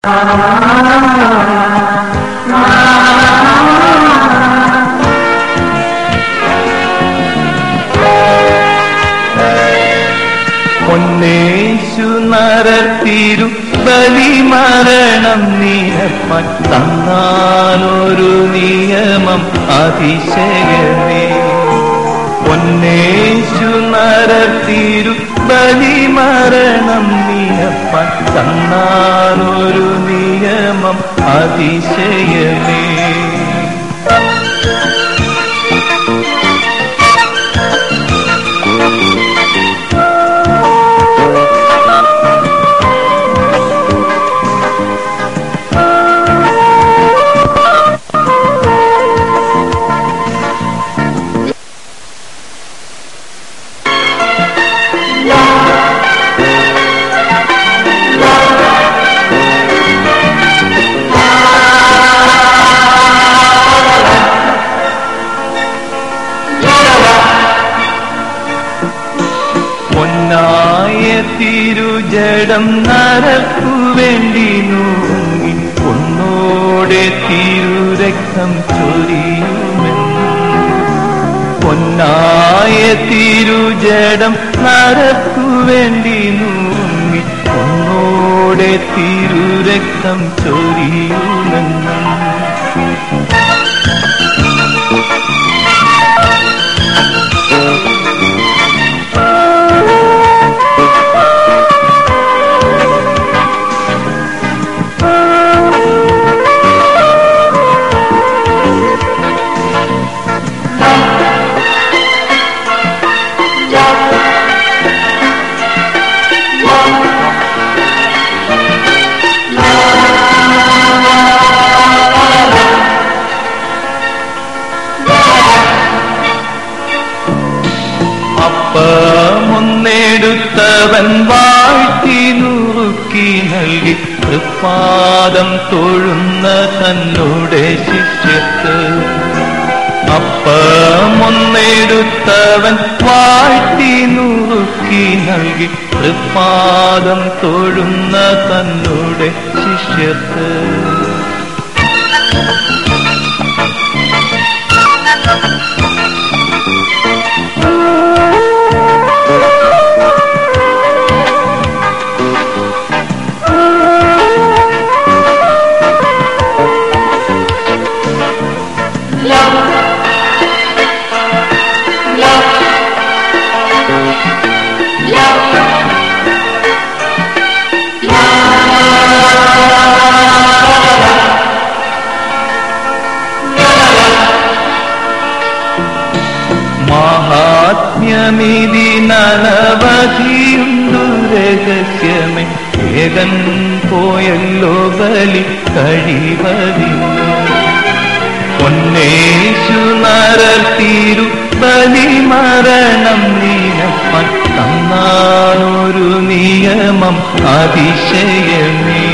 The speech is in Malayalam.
പൊന്നേശു നരത്തിരു ബലിമരണം നീനപ്പാൻ തന്നാനൊരു നിയമം അതിശയമേ. പൊന്നേശു നരത്തിരു ബലിമരണം നീനപ്പാൻ തന്നാനൊരു നിയമം അതിശയമേ. പൊന്നായ തിരുജടം നരക്കു വേണ്ടി നൂങ്ങി പൊന്നോടെ തിരുരക്തം ചൊരിയുമെന്ന്. പൊന്നായ തിരുജടം നരക്കു വേണ്ടി നൂങ്ങി പൊന്നോടെ തിരുരക്തം ചൊരിയുമെന്ന്. അപ്പമൊന്നെടുത്തവൻ വാഴ്ത്തി നുറുക്കി നൽകി തൃപ്പാദം തൊഴുന്ന തന്നോടെ ശിഷ്യർക്ക്. അപ്പമൊന്നെടുത്തവൻ വാഴ്ത്തി നുറുക്കി നൽകി തൃപ്പാദം തൊഴുന്ന തന്നോടെ ശിഷ്യർക്ക്. മഹാത്മ്യമിതിനവധിയുണ്ടു രഹസ്യമേ, ഏകൻ പോയല്ലോ ബലി കഴിവതിന്. പൊന്നേശു നരത്തിരു ബലിമരണം നീനപ്പാൻ തന്നാനൊരു നിയമം അതിശയമേ.